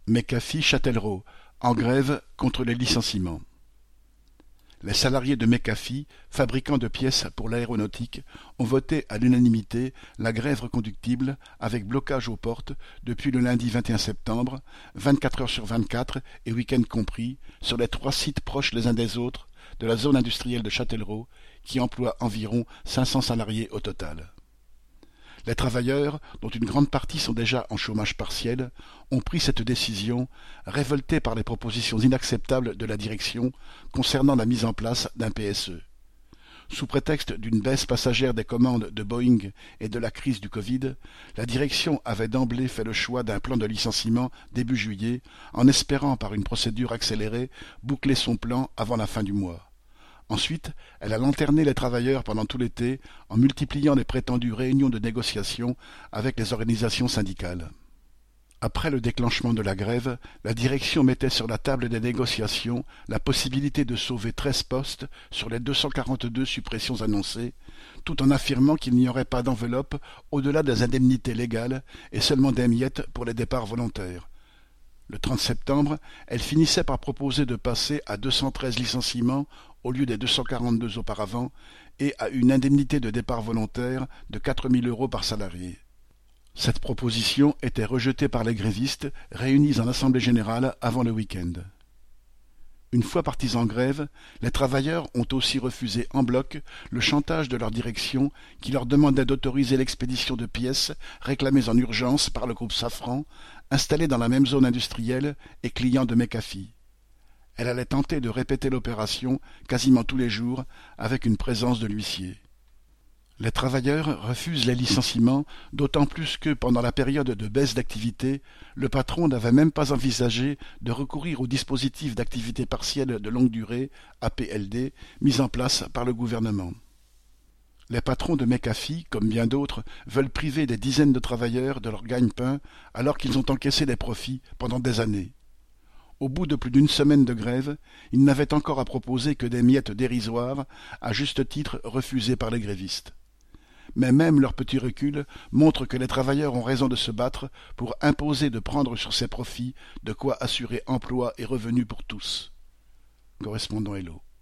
McAfee-Châtellerault, en grève contre les licenciements. Les salariés de McAfee, fabricant de pièces pour l'aéronautique, ont voté à l'unanimité la grève reconductible avec blocage aux portes depuis le lundi 21 septembre, 24 heures sur 24 et week-end compris, sur les 3 sites proches les uns des autres de la zone industrielle de Châtellerault, qui emploie environ 500 salariés au total. Les travailleurs, dont une grande partie sont déjà en chômage partiel, ont pris cette décision, révoltés par les propositions inacceptables de la direction concernant la mise en place d'un PSE. Sous prétexte d'une baisse passagère des commandes de Boeing et de la crise du Covid, la direction avait d'emblée fait le choix d'un plan de licenciement début juillet, en espérant par une procédure accélérée boucler son plan avant la fin du mois. Ensuite, elle a lanterné les travailleurs pendant tout l'été en multipliant les prétendues réunions de négociation avec les organisations syndicales. Après le déclenchement de la grève, la direction mettait sur la table des négociations la possibilité de sauver 13 postes sur les 242 suppressions annoncées, tout en affirmant qu'il n'y aurait pas d'enveloppe au-delà des indemnités légales et seulement des miettes pour les départs volontaires. Le 30 septembre, elle finissait par proposer de passer à 213 licenciements au lieu des 242 auparavant et à une indemnité de départ volontaire de 4 000 € par salarié. Cette proposition était rejetée par les grévistes réunis en assemblée générale avant le week-end. Une fois partis en grève, les travailleurs ont aussi refusé en bloc le chantage de leur direction qui leur demandait d'autoriser l'expédition de pièces réclamées en urgence par le groupe Safran, installé dans la même zone industrielle et client de McAfee. Elle allait tenter de répéter l'opération quasiment tous les jours avec une présence de l'huissier. Les travailleurs refusent les licenciements, d'autant plus que, pendant la période de baisse d'activité, le patron n'avait même pas envisagé de recourir au dispositif d'activité partielle de longue durée, APLD, mis en place par le gouvernement. Les patrons de McAfee, comme bien d'autres, veulent priver des dizaines de travailleurs de leur gagne-pain alors qu'ils ont encaissé des profits pendant des années. Au bout de plus d'une semaine de grève, ils n'avaient encore à proposer que des miettes dérisoires, à juste titre refusées par les grévistes. Mais même leur petit recul montre que les travailleurs ont raison de se battre pour imposer de prendre sur ces profits de quoi assurer emploi et revenus pour tous. Correspondant Hello.